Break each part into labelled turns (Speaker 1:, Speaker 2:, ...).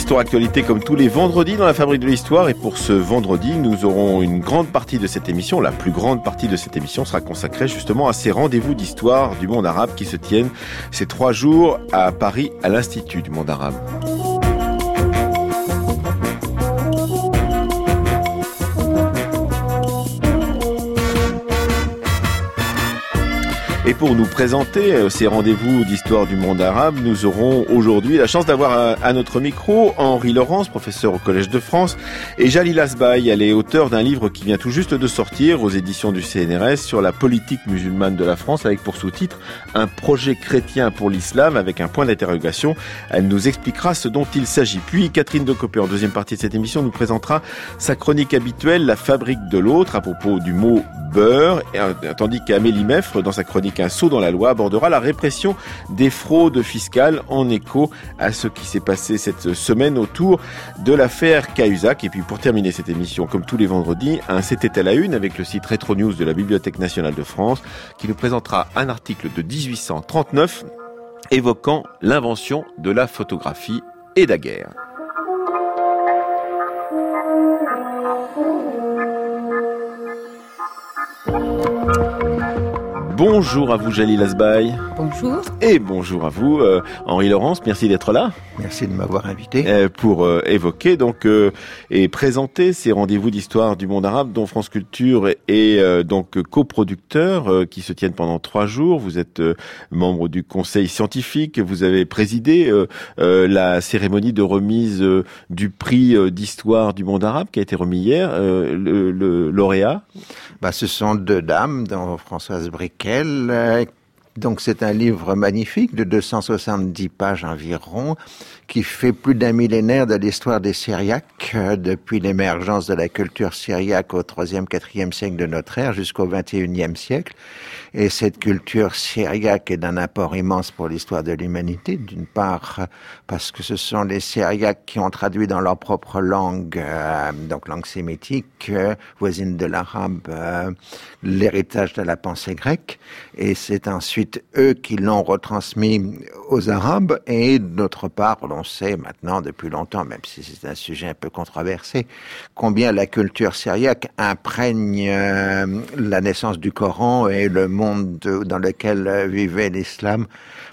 Speaker 1: Histoire Actualité comme tous les vendredis dans la Fabrique de l'Histoire. Et pour ce vendredi, nous aurons une grande partie de cette émission, la plus grande partie de cette émission sera consacrée justement à ces rendez-vous d'histoire du monde arabe qui se tiennent ces 3 jours à Paris, à l'Institut du monde arabe. Et pour nous présenter ces rendez-vous d'histoire du monde arabe, nous aurons aujourd'hui la chance d'avoir à notre micro Henri Laurence, professeur au Collège de France, et Jalil Asbaï. Elle est auteure d'un livre qui vient tout juste de sortir aux éditions du CNRS sur la politique musulmane de la France, avec pour sous-titre « Un projet chrétien pour l'islam » avec un point d'interrogation. Elle nous expliquera ce dont il s'agit. Puis Catherine Decopé, en deuxième partie de cette émission, nous présentera sa chronique habituelle « La fabrique de l'autre » à propos du mot « beurre », tandis qu'Amélie Meffre, dans sa chronique Un saut dans la loi, abordera la répression des fraudes fiscales en écho à ce qui s'est passé cette semaine autour de l'affaire Cahuzac. Et puis pour terminer cette émission, comme tous les vendredis, un C'était à la une avec le site Rétro News de la Bibliothèque nationale de France qui nous présentera un article de 1839 évoquant l'invention de la photographie et daguerre. Bonjour à vous Jalil Asbaï.
Speaker 2: Bonjour.
Speaker 1: Et bonjour à vous Henri Laurence, merci d'être là.
Speaker 3: Merci de m'avoir invité.
Speaker 1: Pour évoquer donc et présenter ces rendez-vous d'histoire du monde arabe dont France Culture est donc coproducteur qui se tiennent pendant 3 jours. Vous êtes membre du conseil scientifique, vous avez présidé la cérémonie de remise du prix d'histoire du monde arabe qui a été remis hier, le lauréat.
Speaker 3: Ce sont 2 dames, dont Françoise Briquel. Donc c'est un livre magnifique de 270 pages environ, qui fait plus d'un millénaire de l'histoire des Syriaques, depuis l'émergence de la culture syriaque au 3e, 4e siècle de notre ère jusqu'au 21e siècle. Et cette culture syriaque est d'un apport immense pour l'histoire de l'humanité, d'une part parce que ce sont les Syriaques qui ont traduit dans leur propre langue, donc langue sémitique, voisine de l'arabe, l'héritage de la pensée grecque, et c'est ensuite eux qui l'ont retransmis aux Arabes, et d'autre part, on sait maintenant depuis longtemps, même si c'est un sujet un peu controversé, combien la culture syriaque imprègne la naissance du Coran et le monde dans lequel vivait l'islam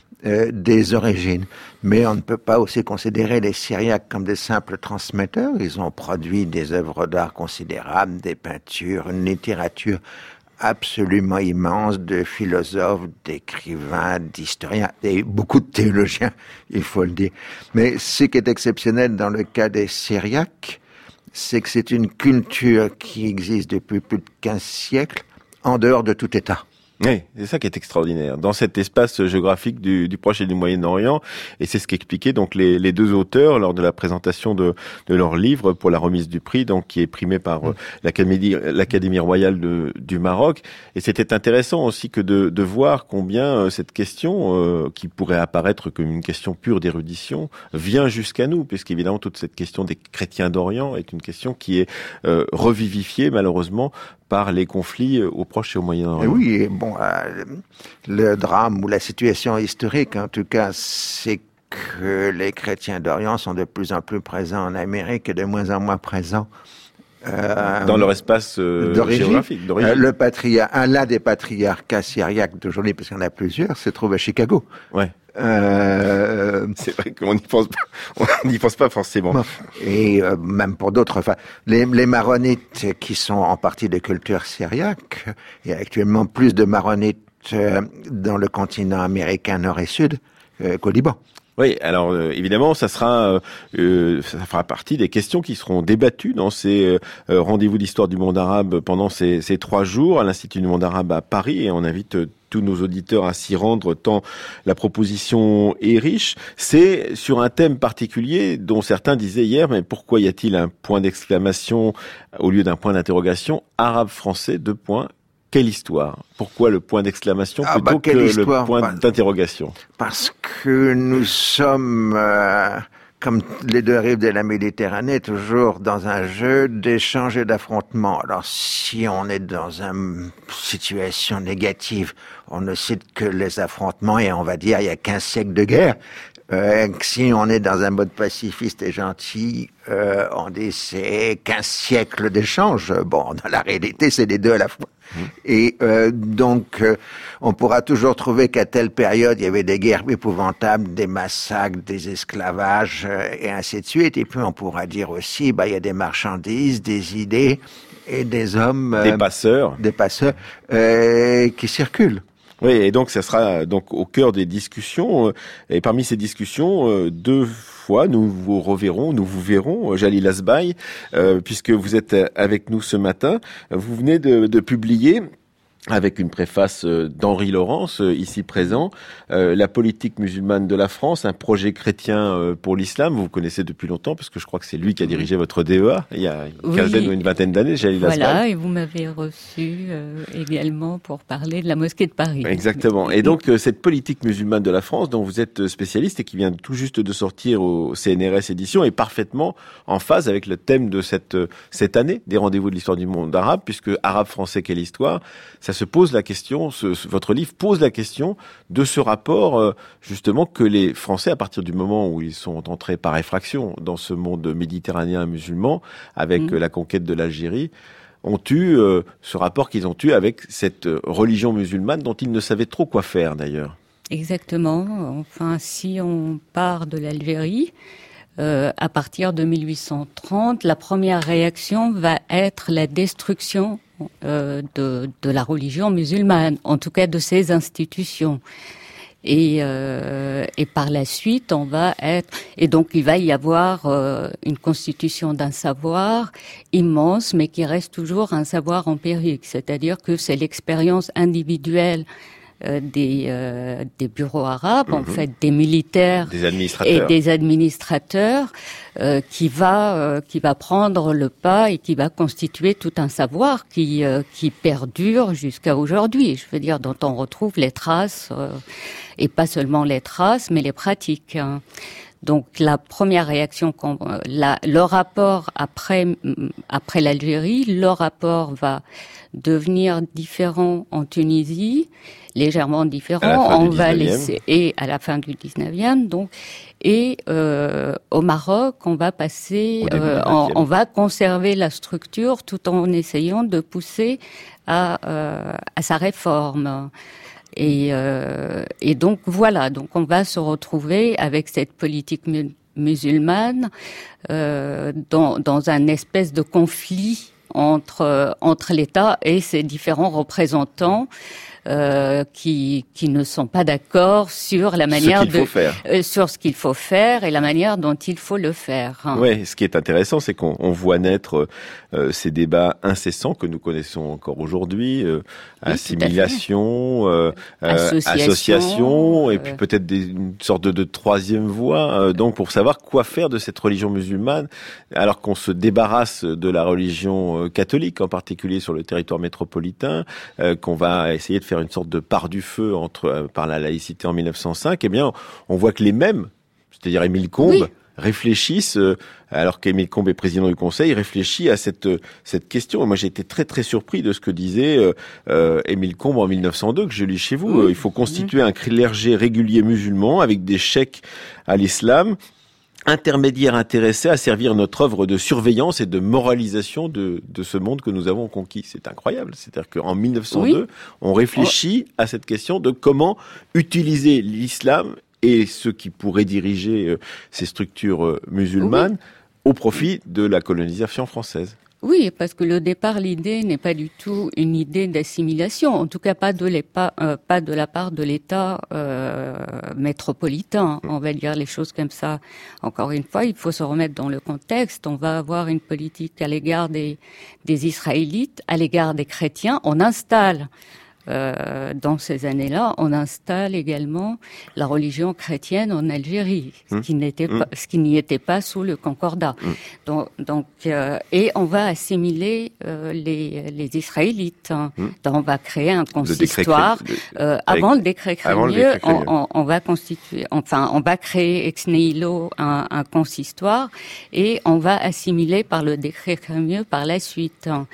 Speaker 3: des origines. Mais on ne peut pas aussi considérer les Syriaques comme des simples transmetteurs. Ils ont produit des œuvres d'art considérables, des peintures, une littérature absolument immense de philosophes, d'écrivains, d'historiens et beaucoup de théologiens, il faut le dire. Mais ce qui est exceptionnel dans le cas des Syriaques, c'est que c'est une culture qui existe depuis plus de 15 siècles en dehors de tout État.
Speaker 1: Oui, c'est ça qui est extraordinaire. Dans cet espace géographique du Proche et du Moyen-Orient, et c'est ce qu'expliquaient donc les 2 auteurs lors de la présentation de leur livre pour la remise du prix, donc qui est primé par l'Académie royale du Maroc. Et c'était intéressant aussi que de voir combien cette question, qui pourrait apparaître comme une question pure d'érudition, vient jusqu'à nous, puisqu'évidemment toute cette question des chrétiens d'Orient est une question qui est revivifiée malheureusement par les conflits au Proche et au Moyen-Orient.
Speaker 3: Oui, le drame ou la situation historique, en tout cas, c'est que les chrétiens d'Orient sont de plus en plus présents en Amérique et de moins en moins présents
Speaker 1: dans leur espace géographique d'origine.
Speaker 3: L'un des patriarcats syriaques d'aujourd'hui, parce qu'il y en a plusieurs, se trouve à Chicago.
Speaker 1: Ouais. C'est vrai qu'on n'y pense pas forcément.
Speaker 3: Et même pour d'autres, les maronites qui sont en partie de culture syriaque, il y a actuellement plus de maronites dans le continent américain nord et sud qu'au Liban.
Speaker 1: Oui, alors évidemment, ça fera partie des questions qui seront débattues dans ces rendez-vous d'histoire du monde arabe pendant ces 3 jours à l'Institut du monde arabe à Paris, et on invite tous nos auditeurs à s'y rendre tant la proposition est riche. C'est sur un thème particulier dont certains disaient hier, mais pourquoi y a-t-il un point d'exclamation au lieu d'un point d'interrogation? Arabe-français, 2 points. Quelle histoire? Pourquoi le point d'exclamation plutôt que le point d'interrogation?
Speaker 3: Parce que nous sommes, comme les 2 rives de la Méditerranée, toujours dans un jeu d'échange et d'affrontement. Alors, si on est dans une situation négative, on ne cite que les affrontements et on va dire il y a 15 siècles de guerre. Si on est dans un mode pacifiste et gentil, on dit c'est 15 siècles d'échange. Bon, dans la réalité, c'est les deux à la fois. Et donc, on pourra toujours trouver qu'à telle période, il y avait des guerres épouvantables, des massacres, des esclavages, et ainsi de suite. Et puis, on pourra dire aussi, il y a des marchandises, des idées et des hommes...
Speaker 1: des passeurs.
Speaker 3: Des passeurs qui circulent.
Speaker 1: Oui, et donc ça sera donc au cœur des discussions. Et parmi ces discussions, deux fois, nous vous verrons, Jalil Asbaï, puisque vous êtes avec nous ce matin. Vous venez de publier, avec une préface d'Henri Laurence, ici présent, La politique musulmane de la France, un projet chrétien pour l'islam. Vous connaissez depuis longtemps, parce que je crois que c'est lui qui a dirigé votre DEA il y a une quinzaine ou une vingtaine d'années, Jalil Asbaï.
Speaker 2: Voilà, et vous m'avez reçu également pour parler de la mosquée de Paris.
Speaker 1: Exactement. Et donc, cette politique musulmane de la France, dont vous êtes spécialiste et qui vient tout juste de sortir au CNRS édition, est parfaitement en phase avec le thème de cette année des rendez-vous de l'histoire du monde arabe, puisque arabe, français, quelle histoire? Ça se pose la question, votre livre pose la question de ce rapport, justement, que les Français, à partir du moment où ils sont entrés par effraction dans ce monde méditerranéen musulman, avec la conquête de l'Algérie, ont eu ce rapport qu'ils ont eu avec cette religion musulmane dont ils ne savaient trop quoi faire, d'ailleurs.
Speaker 2: Exactement. Enfin, si on part de l'Algérie, à partir de 1830, la première réaction va être la destruction de la religion musulmane, en tout cas de ses institutions. Et par la suite, et donc il va y avoir une constitution d'un savoir immense, mais qui reste toujours un savoir empirique, c'est-à-dire que c'est l'expérience individuelle des bureaux arabes, en fait, des militaires et des administrateurs, qui va prendre le pas et qui va constituer tout un savoir qui perdure jusqu'à aujourd'hui. Je veux dire, dont on retrouve les traces, et pas seulement les traces, mais les pratiques. Donc la première réaction, le rapport après l'Algérie, le rapport va devenir différent en Tunisie, légèrement différent. On va laisser, et à la fin du 19e, donc, et au Maroc, on va passer, on va conserver la structure tout en essayant de pousser à sa réforme. Et donc voilà, donc on va se retrouver avec cette politique musulmane dans un espèce de conflit entre l'État et ses différents représentants qui ne sont pas d'accord sur la manière sur ce qu'il faut faire et la manière dont il faut le faire.
Speaker 1: Ouais, ce qui est intéressant, c'est qu'on voit naître ces débats incessants que nous connaissons encore aujourd'hui, assimilation, association, et puis peut-être une sorte de troisième voie, donc pour savoir quoi faire de cette religion musulmane, alors qu'on se débarrasse de la religion catholique, en particulier sur le territoire métropolitain, qu'on va essayer de faire une sorte de part du feu par la laïcité en 1905, eh bien, on voit que les mêmes, c'est-à-dire Émile Combes, réfléchissent, alors qu'Émile Combes est président du Conseil, réfléchit à cette question. Et moi, j'ai été très très surpris de ce que disait Émile Combes en 1902, que je lis chez vous. Il faut constituer un clergé régulier musulman avec des cheikhs à l'islam, intermédiaire intéressé à servir notre œuvre de surveillance et de moralisation de ce monde que nous avons conquis. C'est incroyable. C'est-à-dire qu'en 1902, on réfléchit à cette question de comment utiliser l'islam et ceux qui pourraient diriger ces structures musulmanes au profit de la colonisation française.
Speaker 2: Oui, parce que le départ, l'idée n'est pas du tout une idée d'assimilation, en tout cas pas de la part de l'État métropolitain, on va dire les choses comme ça. Encore une fois, il faut se remettre dans le contexte. On va avoir une politique à l'égard des Israélites, à l'égard des chrétiens. On installe dans ces années-là, on installe également la religion chrétienne en Algérie, ce qui n'y était pas sous le Concordat. Donc, et on va assimiler les Israélites. Donc, on va créer un consistoire avant le décret Crémieux. On va constituer, enfin, on va créer ex nihilo un consistoire et on va assimiler par le décret Crémieux par la suite.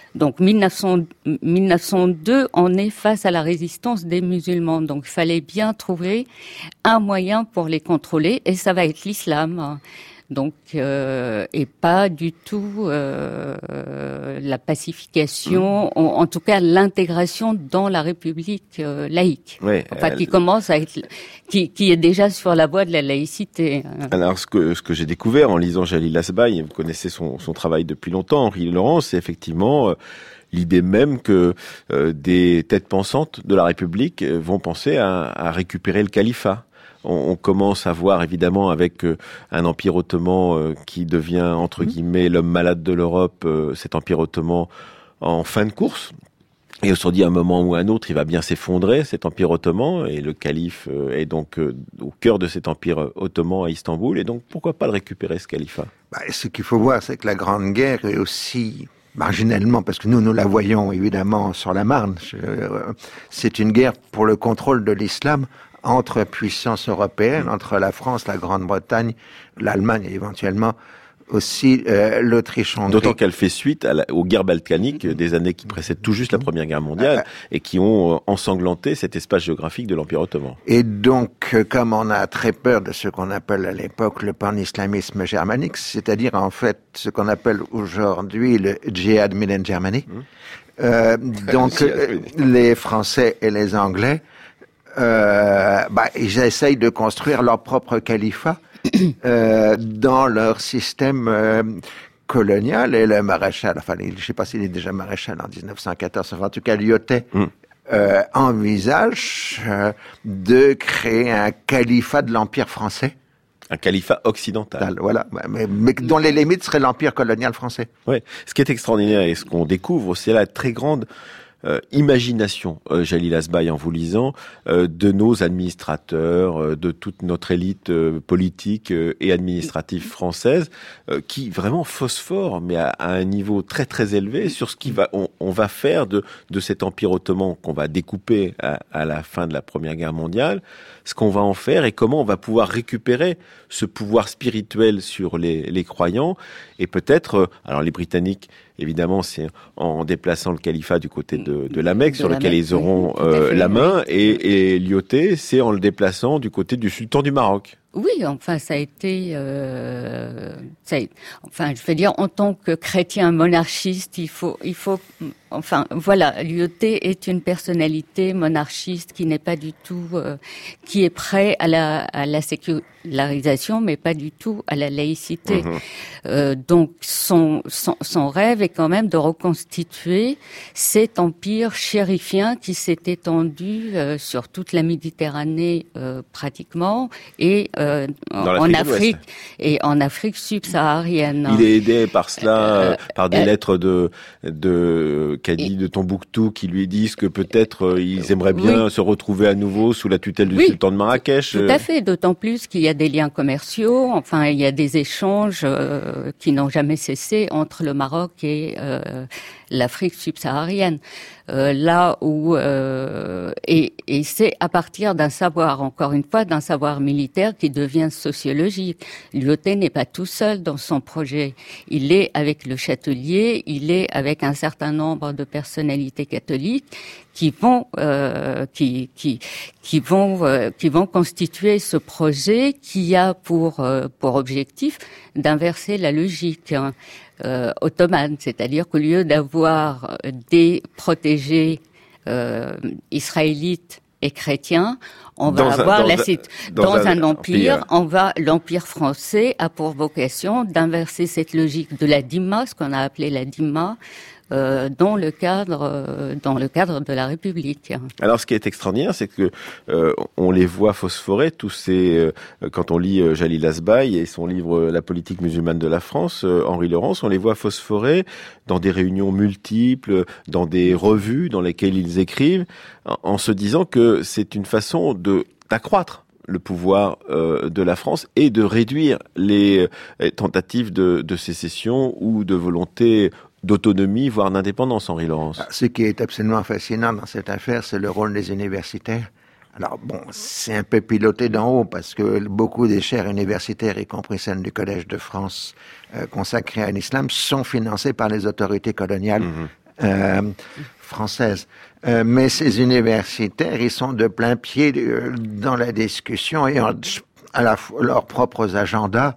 Speaker 2: Donc 1902, on est face à la résistance des musulmans. Donc il fallait bien trouver un moyen pour les contrôler, et ça va être l'islam. Donc et pas du tout la pacification, en tout cas l'intégration dans la République laïque.
Speaker 1: Ouais,
Speaker 2: enfin qui commence à être, qui est déjà sur la voie de la laïcité.
Speaker 1: Alors ce que j'ai découvert en lisant Jalil Asbaï, vous connaissez son travail depuis longtemps, Henri Laurent, c'est effectivement l'idée même que des têtes pensantes de la République vont penser à récupérer le califat. On commence à voir évidemment avec un empire ottoman qui devient entre guillemets l'homme malade de l'Europe, cet empire ottoman en fin de course. Et on se dit à un moment ou à un autre, il va bien s'effondrer cet empire ottoman, et le calife est donc au cœur de cet empire ottoman à Istanbul. Et donc pourquoi pas le récupérer, ce califat?
Speaker 3: Ce qu'il faut voir, c'est que la Grande Guerre est aussi marginalement, parce que nous la voyons évidemment sur la Marne, c'est une guerre pour le contrôle de l'islam entre puissances européennes, entre la France, la Grande-Bretagne, l'Allemagne et éventuellement aussi l'Autriche-Hongrie.
Speaker 1: D'autant qu'elle fait suite aux guerres balkaniques des années qui précèdent tout juste la Première Guerre mondiale et qui ont ensanglanté cet espace géographique de l'Empire ottoman.
Speaker 3: Et donc, comme on a très peur de ce qu'on appelle à l'époque le pan-islamisme germanique, c'est-à-dire en fait ce qu'on appelle aujourd'hui le Djihad Made in Germany, donc les Français et les Anglais ils essayent de construire leur propre califat dans leur système colonial, et le maréchal, enfin, je ne sais pas s'il est déjà maréchal en 1914, enfin, en tout cas, Lyautey envisage de créer un califat de l'Empire français.
Speaker 1: Un califat occidental.
Speaker 3: Voilà, mais dont les limites seraient l'Empire colonial français.
Speaker 1: Ouais. Ce qui est extraordinaire et ce qu'on découvre, c'est la très grande imagination, Jalil Asbaï, en vous lisant, de nos administrateurs, de toute notre élite politique et administrative française, qui vraiment phosphore, mais à un niveau très très élevé, sur ce on va faire de cet empire ottoman qu'on va découper à la fin de la Première Guerre mondiale, ce qu'on va en faire et comment on va pouvoir récupérer ce pouvoir spirituel sur les croyants, et peut-être, alors les Britanniques, évidemment, c'est en déplaçant le califat du côté de la Mecque, sur lequel ils auront la main, et Lyautey, c'est en le déplaçant du côté du sultan du Maroc.
Speaker 2: Oui, enfin, ça a été, enfin, je veux dire, en tant que chrétien monarchiste, il faut, enfin, voilà, Lyautey est une personnalité monarchiste qui n'est pas du tout, qui est prêt à la sécularisation, mais pas du tout à la laïcité. Donc, son rêve est quand même de reconstituer cet empire chérifien qui s'est étendu sur toute la Méditerranée en Afrique et en Afrique subsaharienne.
Speaker 1: Il est aidé par cela, par des lettres de Cadi de Tombouctou qui lui disent que peut-être ils aimeraient bien se retrouver à nouveau sous la tutelle du sultan de Marrakech.
Speaker 2: Tout à fait, d'autant plus qu'il y a des liens commerciaux, enfin il y a des échanges qui n'ont jamais cessé entre le Maroc et l'Afrique subsaharienne. Là où et c'est à partir d'un savoir, encore une fois, d'un savoir militaire qui devient sociologique. Lyautey n'est pas tout seul dans son projet. Il est avec le Châtelier, il est avec un certain nombre de personnalités catholiques qui vont constituer ce projet qui a pour objectif d'inverser la logique ottomane, c'est-à-dire qu'au lieu d'avoir des protégés israélites et chrétiens, on va avoir dans un empire, l'empire français a pour vocation d'inverser cette logique de la Dhimma, ce qu'on a appelé la Dhimma, dans le cadre de la République.
Speaker 1: Alors, ce qui est extraordinaire, c'est que on les voit phosphorer tous ces. Quand on lit Jalil Asbaï et son livre La politique musulmane de la France, Henri Laurence, on les voit phosphorer dans des réunions multiples, dans des revues dans lesquelles ils écrivent, en se disant que c'est une façon d'accroître le pouvoir de la France et de réduire les tentatives de sécession ou de volonté d'autonomie, voire d'indépendance, Henri Laurence.
Speaker 3: Ce qui est absolument fascinant dans cette affaire, c'est le rôle des universitaires. Alors bon, c'est un peu piloté d'en haut parce que beaucoup des chaires universitaires, y compris celles du Collège de France consacrées à l'islam, sont financées par les autorités coloniales française. Mais ces universitaires, ils sont de plein pied dans la discussion et à la fois leurs propres agendas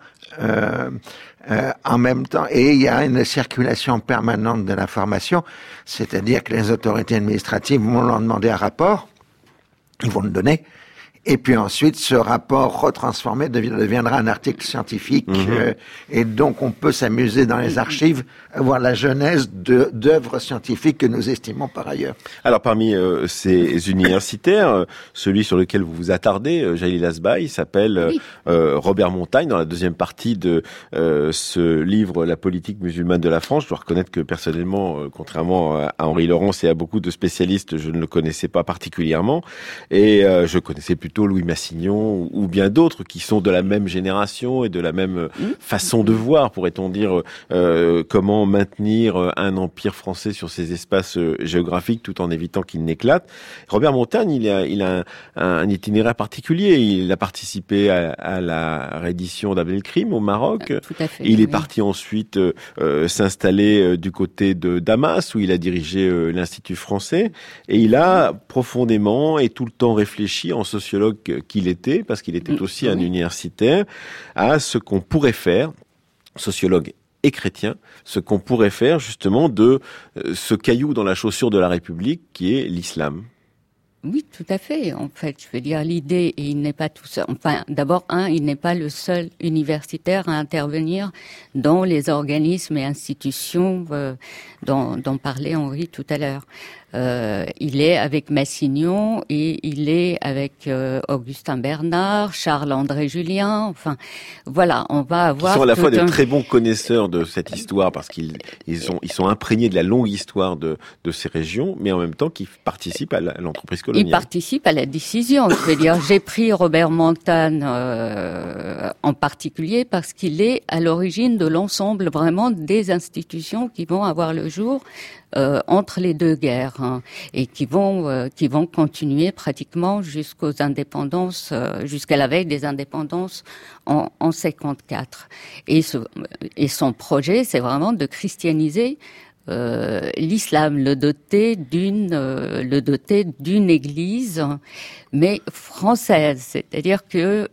Speaker 3: en même temps. Et il y a une circulation permanente de l'information, c'est-à-dire que les autorités administratives vont leur demander un rapport, ils vont le donner, et puis ensuite, ce rapport retransformé deviendra un article scientifique. Et donc, on peut s'amuser dans les archives à voir la genèse d'œuvres scientifiques que nous estimons par ailleurs.
Speaker 1: Alors, parmi ces universitaires, celui sur lequel vous vous attardez, Jalil Asbaï, s'appelle Robert Montagne. Dans la deuxième partie de ce livre, La politique musulmane de la France, je dois reconnaître que personnellement, contrairement à Henri Laurence et à beaucoup de spécialistes, je ne le connaissais pas particulièrement. Et je connaissais plutôt Louis Massignon ou bien d'autres qui sont de la même génération et de la même façon de voir, pourrait-on dire, comment maintenir un empire français sur ces espaces géographiques tout en évitant qu'il n'éclate. Robert Montagne, il a un itinéraire particulier. Il a participé à la reddition d'Abdelkrim au Maroc.
Speaker 2: Tout à fait,
Speaker 1: il est parti ensuite s'installer du côté de Damas où il a dirigé l'Institut français et il a profondément et tout le temps réfléchi en sociologue qu'il était, parce qu'il était aussi un universitaire, à ce qu'on pourrait faire, sociologue et chrétien, ce qu'on pourrait faire justement de ce caillou dans la chaussure de la République qui est l'islam.
Speaker 2: Oui, tout à fait. En fait, je veux dire, l'idée, et il n'est pas tout seul. Enfin, d'abord, il n'est pas le seul universitaire à intervenir dans les organismes et institutions dont parlait Henri tout à l'heure. Il est avec Massignon et il est avec Augustin Bernard, Charles-André Julien. Enfin, voilà, on va avoir.
Speaker 1: Ils sont à la fois des très bons connaisseurs de cette histoire parce qu'ils sont imprégnés de la longue histoire de ces régions, mais en même temps qui participent à l'entreprise coloniale.
Speaker 2: Ils participent à la décision. Je veux dire, j'ai pris Robert Montagne en particulier parce qu'il est à l'origine de l'ensemble vraiment des institutions qui vont avoir le jour entre les deux guerres et qui vont continuer pratiquement jusqu'aux indépendances, jusqu'à la veille des indépendances en 54. Et son projet, c'est vraiment de christianiser l'islam, le doter d'une église, mais française, c'est-à-dire que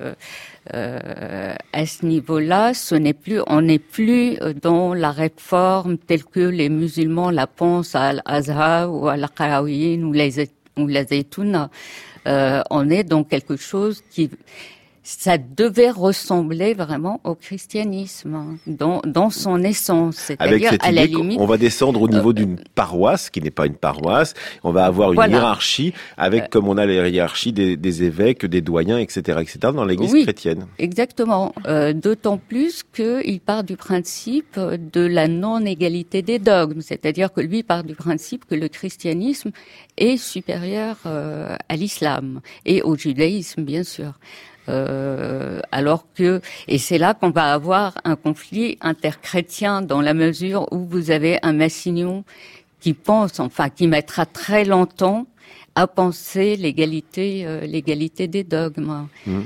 Speaker 2: à ce niveau-là, on n'est plus dans la réforme telle que les musulmans la pensent à Al-Azhar ou à l'Aqarawiyin ou la Zaytouna. On est dans quelque chose ça devait ressembler vraiment au christianisme, dans son essence. C'est-à-dire,
Speaker 1: avec cette idée qu'on va descendre au niveau d'une paroisse, qui n'est pas une paroisse, on va avoir une hiérarchie, avec comme on a la hiérarchie des évêques, des doyens, etc., dans l'église chrétienne.
Speaker 2: Exactement. D'autant plus qu'il part du principe de la non-égalité des dogmes. C'est-à-dire que lui part du principe que le christianisme est supérieur à l'islam et au judaïsme, bien sûr. Alors que, et c'est là qu'on va avoir un conflit interchrétien dans la mesure où vous avez un Massignon qui mettra très longtemps à penser l'égalité des dogmes,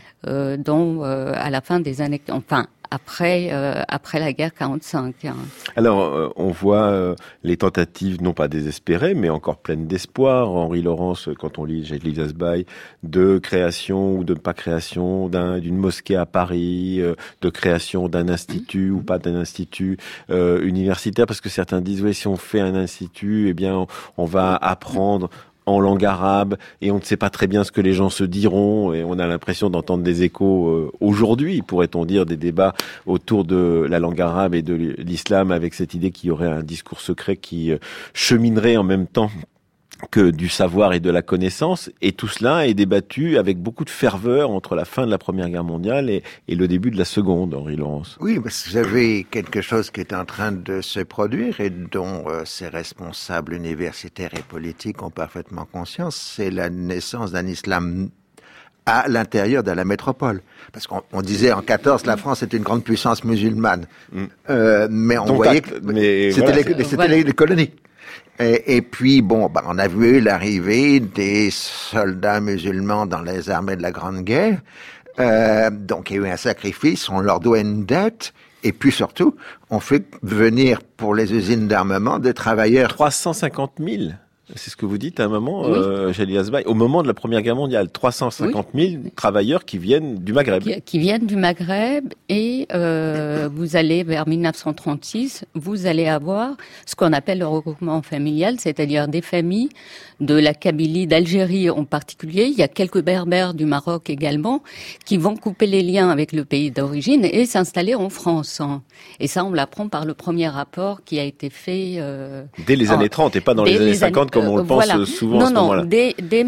Speaker 2: à la fin des années, après la guerre 45.
Speaker 1: Alors, on voit les tentatives, non pas désespérées, mais encore pleines d'espoir. Henri Laurence, quand on lit Jalil Asbaï, de création ou de pas création d'une mosquée à Paris, de création d'un institut ou pas d'un institut universitaire, parce que certains disent, oui, si on fait un institut, eh bien, on va apprendre en langue arabe et on ne sait pas très bien ce que les gens se diront et on a l'impression d'entendre des échos aujourd'hui, pourrait-on dire, des débats autour de la langue arabe et de l'islam avec cette idée qu'il y aurait un discours secret qui cheminerait en même temps que du savoir et de la connaissance, et tout cela est débattu avec beaucoup de ferveur entre la fin de la Première Guerre mondiale et le début de la Seconde, Henri Laurence.
Speaker 3: Oui, parce que vous avez quelque chose qui est en train de se produire et dont ces responsables universitaires et politiques ont parfaitement conscience, c'est la naissance d'un islam à l'intérieur de la métropole. Parce qu'on disait en 14, la France est une grande puissance musulmane, mais on voyait que c'était les colonies. Et puis, on a vu l'arrivée des soldats musulmans dans les armées de la Grande Guerre. Donc, il y a eu un sacrifice, on leur doit une dette. Et puis surtout, on fait venir pour les usines d'armement des travailleurs.
Speaker 1: 350 000. C'est ce que vous dites à un moment,
Speaker 2: oui.
Speaker 1: Jalil Asbaï. Au moment de la Première Guerre mondiale, 350 000 travailleurs qui viennent du Maghreb.
Speaker 2: Qui viennent du Maghreb et vous allez vers 1936, vous allez avoir ce qu'on appelle le regroupement familial, c'est-à-dire des familles de la Kabylie, d'Algérie en particulier. Il y a quelques Berbères du Maroc également qui vont couper les liens avec le pays d'origine et s'installer en France. Et ça, on l'apprend par le premier rapport qui a été fait...
Speaker 1: dès les années 30 et pas dans les années 50 comme on le pense souvent à ce moment-là.
Speaker 2: Dès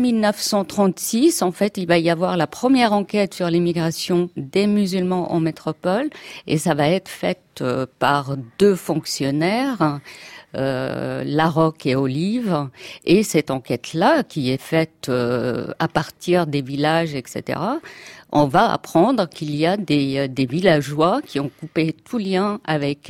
Speaker 2: 1936, en fait, il va y avoir la première enquête sur l'immigration des musulmans en métropole et ça va être faite par 2 fonctionnaires, Larocque et Olive, et cette enquête-là, qui est faite à partir des villages, etc., on va apprendre qu'il y a des villageois qui ont coupé tout lien avec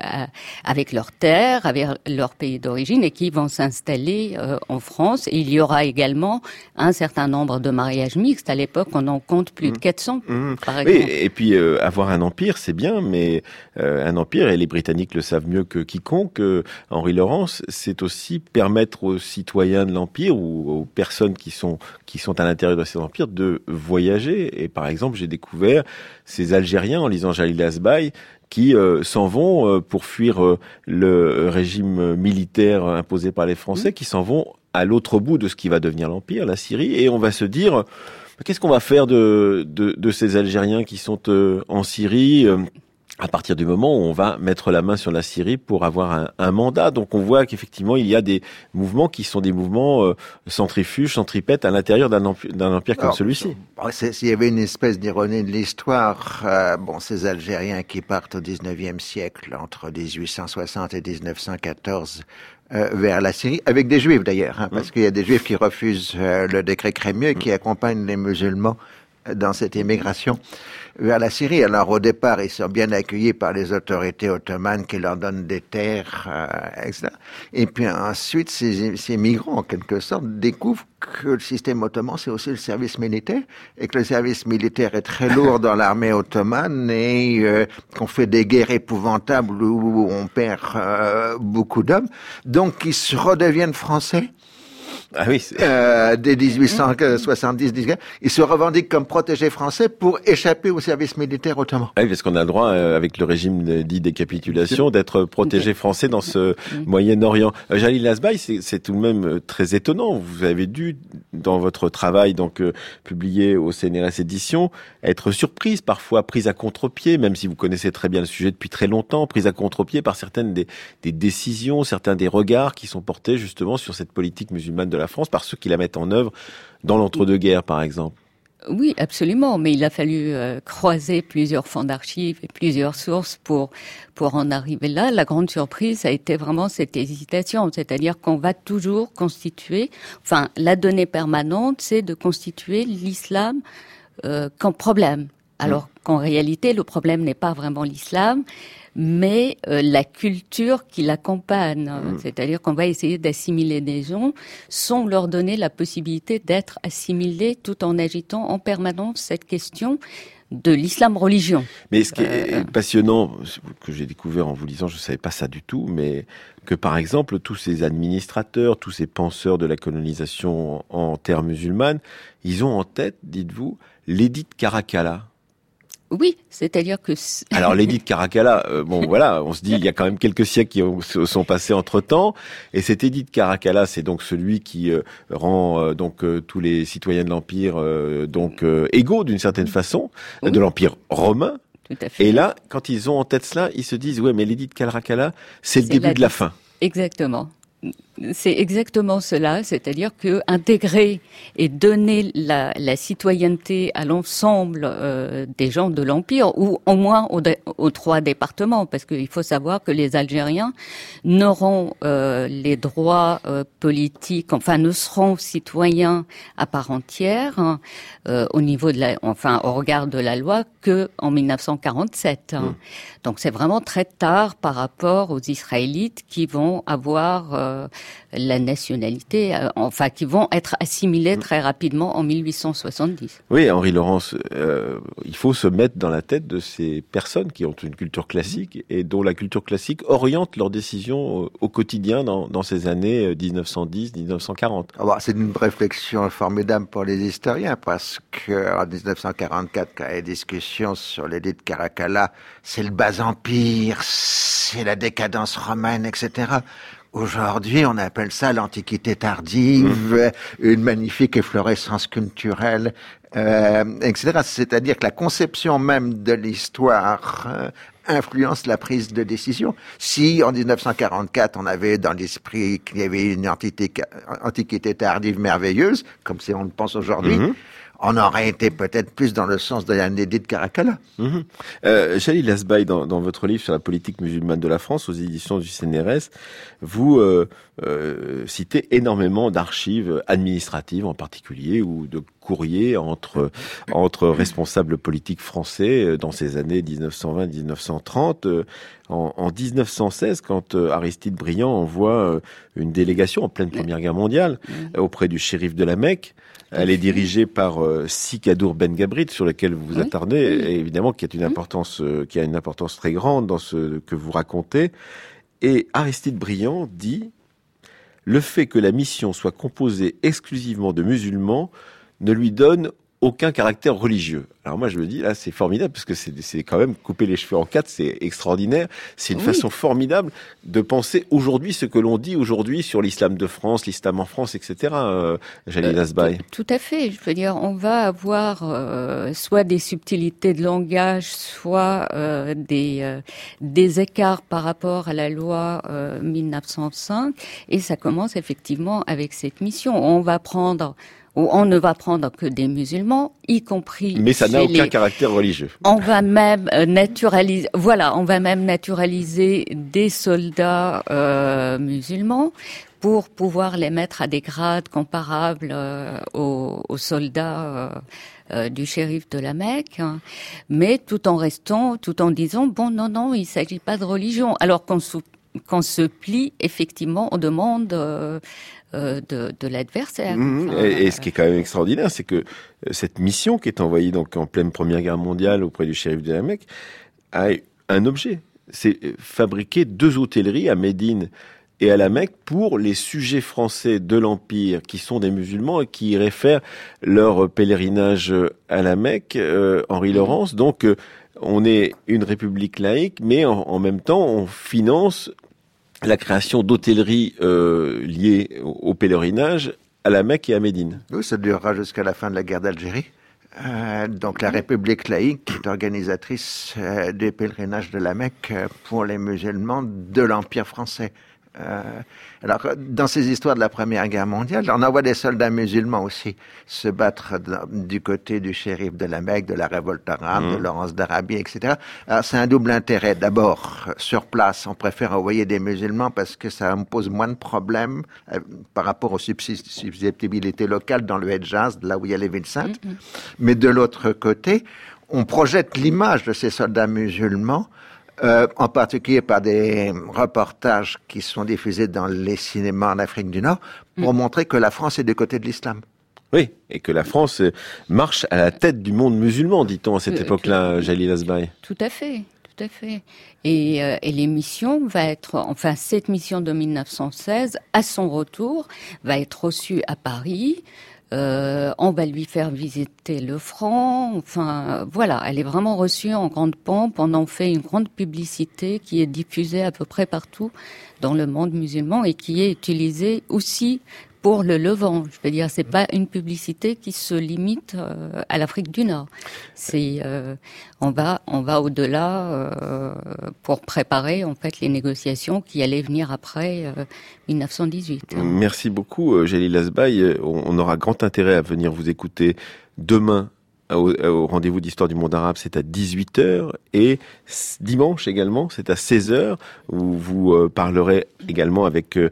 Speaker 2: leur terre, avec leur pays d'origine et qui vont s'installer en France. Et il y aura également un certain nombre de mariages mixtes. À l'époque, on en compte plus de 400, par exemple.
Speaker 1: Oui, et puis avoir un empire, c'est bien, mais un empire, et les Britanniques le savent mieux que quiconque, Henri Laurence, c'est aussi permettre aux citoyens de l'empire ou aux personnes qui sont à l'intérieur de cet empire de voyager. Et par exemple, j'ai découvert ces Algériens, en lisant Jalil Asbaï, qui s'en vont pour fuir le régime militaire imposé par les Français, qui s'en vont à l'autre bout de ce qui va devenir l'Empire, la Syrie, et on va se dire, qu'est-ce qu'on va faire de ces Algériens qui sont en Syrie à partir du moment où on va mettre la main sur la Syrie pour avoir un mandat. Donc on voit qu'effectivement, il y a des mouvements qui sont des mouvements centrifuges, centripètes à l'intérieur d'un empire comme celui-ci.
Speaker 3: S'il y avait une espèce d'ironie de l'histoire, ces Algériens qui partent au 19e siècle, entre 1860 et 1914, vers la Syrie, avec des Juifs d'ailleurs, parce qu'il y a des Juifs qui refusent le décret Crémieux et qui accompagnent les musulmans dans cette émigration vers la Syrie. Alors au départ, ils sont bien accueillis par les autorités ottomanes qui leur donnent des terres, etc. Et puis ensuite, ces migrants, en quelque sorte, découvrent que le système ottoman, c'est aussi le service militaire, et que le service militaire est très lourd dans l'armée ottomane, et qu'on fait des guerres épouvantables où on perd beaucoup d'hommes. Donc, ils se redeviennent français.
Speaker 1: Ah oui.
Speaker 3: Dès 1870, ils se revendiquent comme protégés français pour échapper au service militaire ottoman.
Speaker 1: Ah oui, parce qu'on a le droit, avec le régime dit des capitulations, d'être protégé français dans ce Moyen-Orient. Jalil Asbaï, c'est tout de même très étonnant. Vous avez dû, dans votre travail donc publié au CNRS Éditions, être surprise, parfois prise à contre-pied, même si vous connaissez très bien le sujet depuis très longtemps, prise à contre-pied par certaines des décisions, certains des regards qui sont portés justement sur cette politique musulmane de la France par ceux qui la mettent en œuvre dans l'entre-deux-guerres, par exemple.
Speaker 2: Oui, absolument, mais il a fallu croiser plusieurs fonds d'archives et plusieurs sources pour en arriver là. La grande surprise a été vraiment cette hésitation, c'est-à-dire qu'on va toujours constituer, la donnée permanente, c'est de constituer l'islam comme problème. Alors qu'en réalité, le problème n'est pas vraiment l'islam, mais la culture qui l'accompagne. C'est-à-dire qu'on va essayer d'assimiler des gens sans leur donner la possibilité d'être assimilés tout en agitant en permanence cette question de l'islam religion.
Speaker 1: Mais ce qui est passionnant, que j'ai découvert en vous lisant, je ne savais pas ça du tout, mais que par exemple, tous ces administrateurs, tous ces penseurs de la colonisation en terre musulmane, ils ont en tête, dites-vous, l'édit de Caracalla.
Speaker 2: Oui, c'est-à-dire que...
Speaker 1: Alors, l'édit de Caracalla, on se dit, il y a quand même quelques siècles qui sont passés entre-temps, et cet édit de Caracalla, c'est donc celui qui rend tous les citoyens de l'Empire égaux d'une certaine façon, de l'Empire romain.
Speaker 2: Tout à fait.
Speaker 1: Et là, quand ils ont en tête cela, ils se disent, ouais, mais l'édit de Caracalla, c'est le début de la fin.
Speaker 2: Exactement. C'est exactement cela, c'est-à-dire que intégrer et donner la citoyenneté à l'ensemble des gens de l'Empire, ou au moins aux 3 départements, parce qu'il faut savoir que les Algériens n'auront les droits politiques, ne seront citoyens à part entière au niveau au regard de la loi que en 1947. Donc c'est vraiment très tard par rapport aux Israélites qui vont avoir la nationalité, enfin qui vont être assimilés très rapidement en 1870.
Speaker 1: Oui, Henri Laurence, il faut se mettre dans la tête de ces personnes qui ont une culture classique et dont la culture classique oriente leurs décisions au quotidien dans ces années 1910-1940.
Speaker 3: C'est une réflexion formidable pour les historiens parce que en 1944, quand il y a des discussions sur l'édit de Caracalla, c'est le bas-empire, c'est la décadence romaine, etc. Aujourd'hui, on appelle ça l'Antiquité tardive, une magnifique efflorescence culturelle, etc. C'est-à-dire que la conception même de l'histoire influence la prise de décision. Si en 1944, on avait dans l'esprit qu'il y avait une antiquité tardive merveilleuse, comme on le pense aujourd'hui, on aurait été peut-être plus dans le sens de l'édit de Caracalla.
Speaker 1: Jalil Asbaï, dans votre livre sur la politique musulmane de la France, aux éditions du CNRS, vous citez énormément d'archives administratives en particulier, ou de courriers entre responsables politiques français dans ces années 1920-1930. En 1916, quand Aristide Briand envoie une délégation en pleine Première Guerre mondiale auprès du shérif de la Mecque, elle est dirigée par Si Kadour Ben Gabrit, sur lequel vous vous attardez, et évidemment qui a une importance très grande dans ce que vous racontez. Et Aristide Briand dit: le fait que la mission soit composée exclusivement de musulmans ne lui donne aucun caractère religieux. Alors moi je me dis, là c'est formidable, parce que c'est quand même couper les cheveux en quatre, c'est extraordinaire. C'est une façon formidable de penser aujourd'hui ce que l'on dit aujourd'hui sur l'islam de France, l'islam en France, etc. Jalil Asbaï.
Speaker 2: Tout à fait. Je veux dire, on va avoir soit des subtilités de langage, soit des écarts par rapport à la loi 1905. Et ça commence effectivement avec cette mission. On ne va prendre que des musulmans, y compris.
Speaker 1: Mais ça n'a aucun caractère religieux.
Speaker 2: On va même naturaliser des soldats musulmans pour pouvoir les mettre à des grades comparables aux soldats du shérif de la Mecque, mais tout en disant non, il s'agit pas de religion, alors qu'on se plie effectivement aux demandes de l'adversaire.
Speaker 1: Et ce qui est quand même extraordinaire, c'est que cette mission qui est envoyée donc en pleine Première Guerre mondiale auprès du shérif de la Mecque a un objet. C'est fabriquer 2 hôtelleries à Médine et à la Mecque pour les sujets français de l'Empire qui sont des musulmans et qui iraient faire leur pèlerinage à la Mecque, Henri Laurence. Donc on est une république laïque, mais en même temps on finance la création d'hôtelleries liées au pèlerinage à la Mecque et à Médine.
Speaker 3: Oui, ça durera jusqu'à la fin de la guerre d'Algérie. Donc la République laïque est organisatrice des pèlerinages de la Mecque pour les musulmans de l'Empire français. Alors, dans ces histoires de la Première Guerre mondiale, on envoie des soldats musulmans aussi se battre du côté du shérif de la Mecque, de la révolte arabe, de Laurence d'Arabie, etc. Alors, c'est un double intérêt. D'abord, sur place, on préfère envoyer des musulmans parce que ça me pose moins de problèmes par rapport aux susceptibilités locales dans le Hedjaz, là où il y a les villes saintes. Mais de l'autre côté, on projette l'image de ces soldats musulmans en particulier par des reportages qui sont diffusés dans les cinémas en Afrique du Nord, pour montrer que la France est du côté de l'islam.
Speaker 1: Oui, et que la France marche à la tête du monde musulman, dit-on à cette époque-là, Jalil Asbaï.
Speaker 2: Tout à fait. Et l'émission va être, cette mission de 1916, à son retour, va être reçue à Paris. On va lui faire visiter le franc. Elle est vraiment reçue en grande pompe. On en fait une grande publicité qui est diffusée à peu près partout dans le monde musulman et qui est utilisée aussi pour le Levant. Je veux dire, c'est pas une publicité qui se limite à l'Afrique du Nord. C'est on va au-delà pour préparer en fait les négociations qui allaient venir après 1918.
Speaker 1: Merci beaucoup, Jalil Asbaï. On aura grand intérêt à venir vous écouter demain au rendez-vous d'Histoire du monde arabe, c'est à 18h, et dimanche également, c'est à 16h, où vous parlerez également avec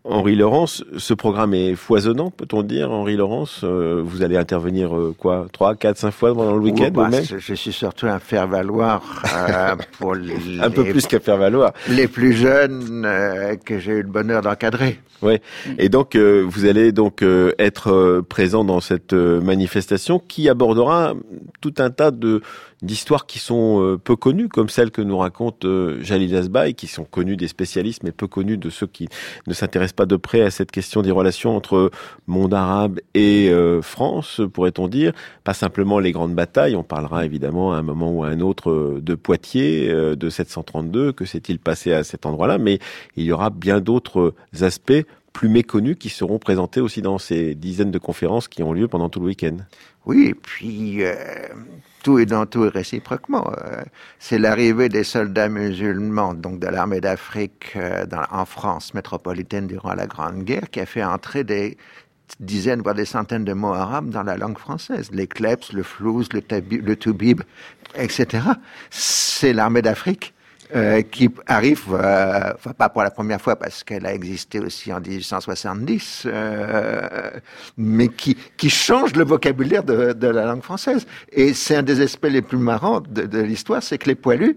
Speaker 1: Henri Laurence, ce programme est foisonnant, peut-on dire, Henri Laurence. Vous allez intervenir 3, 4, 5 fois pendant le week-end même.
Speaker 3: Je suis surtout un faire-valoir pour
Speaker 1: un peu plus qu'un faire-valoir.
Speaker 3: Les plus jeunes que j'ai eu le bonheur d'encadrer.
Speaker 1: Ouais. Et donc vous allez donc être présent dans cette manifestation qui abordera tout un tas d'histoires qui sont peu connues, comme celles que nous raconte Jalil Asbaï, qui sont connues des spécialistes, mais peu connues de ceux qui ne s'intéressent pas de près à cette question des relations entre monde arabe et France, pourrait-on dire. Pas simplement les grandes batailles, on parlera évidemment à un moment ou à un autre de Poitiers, de 732, que s'est-il passé à cet endroit-là, mais il y aura bien d'autres aspects plus méconnus qui seront présentés aussi dans ces dizaines de conférences qui ont lieu pendant tout le week-end.
Speaker 3: Oui, et puis tout est dans tout réciproquement. C'est l'arrivée des soldats musulmans, donc de l'armée d'Afrique en France métropolitaine durant la Grande Guerre, qui a fait entrer des dizaines, voire des centaines de mots arabes dans la langue française. Les kleps, le flouz, le toubib, etc. C'est l'armée d'Afrique qui arrive, pas pour la première fois parce qu'elle a existé aussi en 1870, mais qui change le vocabulaire de la langue française. Et c'est un des aspects les plus marrants de l'histoire, c'est que les poilus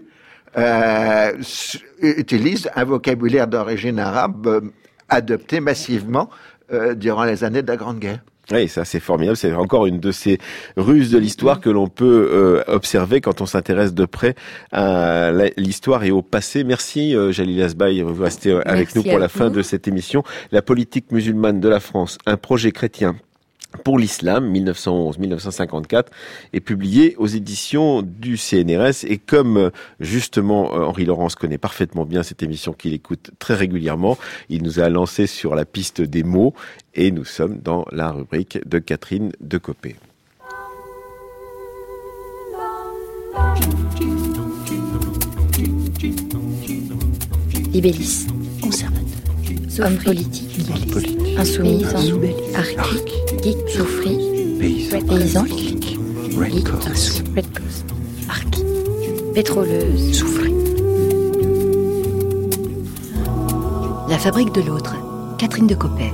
Speaker 3: utilisent un vocabulaire d'origine arabe adopté massivement durant les années de la Grande Guerre.
Speaker 1: Oui, ça c'est formidable. C'est encore une de ces ruses de l'histoire que l'on peut observer quand on s'intéresse de près à l'histoire et au passé. Merci Jalil Asbaï, vous restez avec nous pour la fin de cette émission. La politique musulmane de la France, un projet chrétien pour l'islam, 1911-1954, est publié aux éditions du CNRS. Et comme justement Henri Laurence connaît parfaitement bien cette émission qu'il écoute très régulièrement, il nous a lancé sur la piste des mots et nous sommes dans la rubrique de Catherine Decopé.
Speaker 4: Libellis, conservateur, homme politique, insoumis, archi, geek, souffri, paysan, red coast, archi, pétroleuse, souffri. La fabrique de l'autre, Catherine Decopé.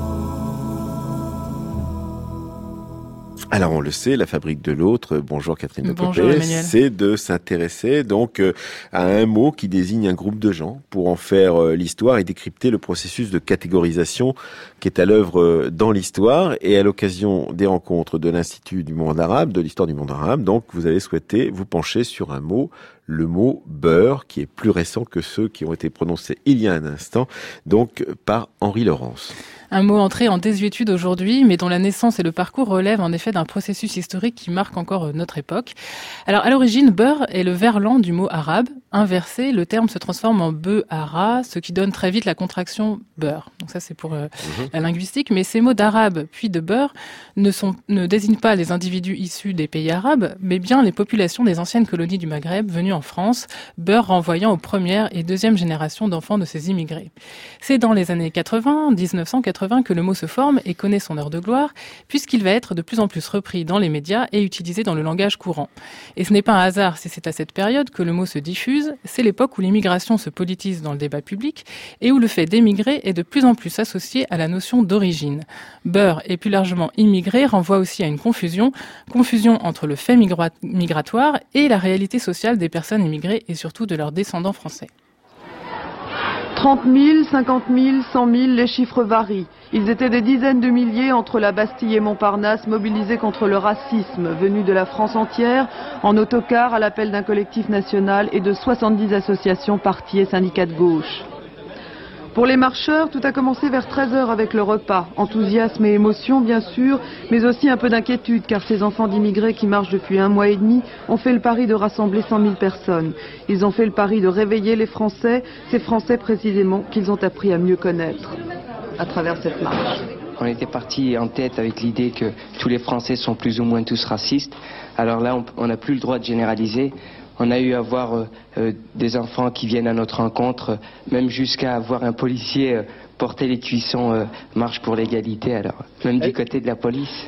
Speaker 1: Alors on le sait, la fabrique de l'autre, bonjour Catherine
Speaker 5: Decopé,
Speaker 1: c'est de s'intéresser donc à un mot qui désigne un groupe de gens pour en faire l'histoire et décrypter le processus de catégorisation qui est à l'œuvre dans l'histoire. Et à l'occasion des rencontres de l'Institut du monde arabe, de l'histoire du monde arabe, donc vous avez souhaité vous pencher sur un mot, le mot beurre, qui est plus récent que ceux qui ont été prononcés il y a un instant, donc par Henri Laurence.
Speaker 5: Un mot entré en désuétude aujourd'hui, mais dont la naissance et le parcours relèvent en effet d'un processus historique qui marque encore notre époque. Alors, à l'origine, beurre est le verlan du mot arabe. Inversé, le terme se transforme en be'ara, ce qui donne très vite la contraction beurre. Donc ça, c'est pour la linguistique. Mais ces mots d'arabe puis de beurre ne désignent pas les individus issus des pays arabes, mais bien les populations des anciennes colonies du Maghreb venues en France, beurre renvoyant aux premières et deuxième générations d'enfants de ces immigrés. C'est dans les années 80, 1980, que le mot se forme et connaît son heure de gloire, puisqu'il va être de plus en plus repris dans les médias et utilisé dans le langage courant. Et ce n'est pas un hasard si c'est à cette période que le mot se diffuse, c'est l'époque où l'immigration se politise dans le débat public et où le fait d'émigrer est de plus en plus associé à la notion d'origine. Beurre et plus largement immigré renvoie aussi à une confusion entre le fait migratoire et la réalité sociale des personnes immigrées et surtout de leurs descendants français.
Speaker 6: 30 000, 50 000, 100 000, les chiffres varient. Ils étaient des dizaines de milliers entre la Bastille et Montparnasse, mobilisés contre le racisme venu de la France entière, en autocar à l'appel d'un collectif national et de 70 associations, partis et syndicats de gauche. Pour les marcheurs, tout a commencé vers 13h avec le repas. Enthousiasme et émotion, bien sûr, mais aussi un peu d'inquiétude, car ces enfants d'immigrés qui marchent depuis 1 mois et demi ont fait le pari de rassembler 100 000 personnes. Ils ont fait le pari de réveiller les Français, ces Français précisément qu'ils ont appris à mieux connaître à travers cette marche.
Speaker 7: On était parti en tête avec l'idée que tous les Français sont plus ou moins tous racistes. Alors là, on n'a plus le droit de généraliser. On a eu à voir des enfants qui viennent à notre rencontre, même jusqu'à voir un policier porter les cuissons Marche pour l'égalité, alors même du côté de la police.